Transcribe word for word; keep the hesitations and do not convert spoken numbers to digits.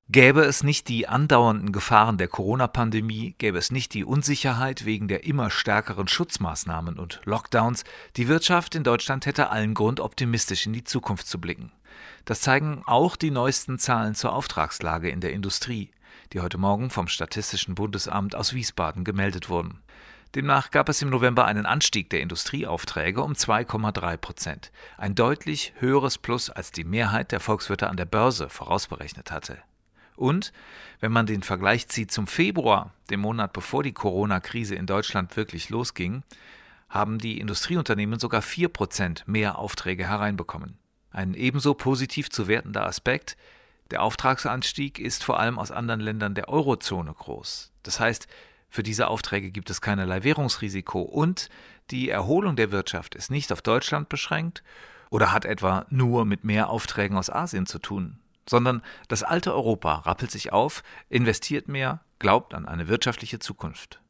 Gäbe es nicht die andauernden Gefahren der Corona-Pandemie, gäbe es nicht die Unsicherheit wegen der immer stärkeren Schutzmaßnahmen und Lockdowns, die Wirtschaft in Deutschland hätte allen Grund, optimistisch in die Zukunft zu blicken. Das zeigen auch die neuesten Zahlen zur Auftragslage in der Industrie, die heute Morgen vom Statistischen Bundesamt aus Wiesbaden gemeldet wurden. Demnach gab es im November einen Anstieg der Industrieaufträge um zwei Komma drei Prozent, ein deutlich höheres Plus, als die Mehrheit der Volkswirte an der Börse vorausberechnet hatte. Und wenn man den Vergleich zieht zum Februar, dem Monat bevor die Corona-Krise in Deutschland wirklich losging, haben die Industrieunternehmen sogar vier Prozent mehr Aufträge hereinbekommen. Ein ebenso positiv zu wertender Aspekt: der Auftragsanstieg ist vor allem aus anderen Ländern der Eurozone groß. Das heißt, für diese Aufträge gibt es keinerlei Währungsrisiko und die Erholung der Wirtschaft ist nicht auf Deutschland beschränkt oder hat etwa nur mit mehr Aufträgen aus Asien zu tun, sondern das alte Europa rappelt sich auf, investiert mehr, glaubt an eine wirtschaftliche Zukunft.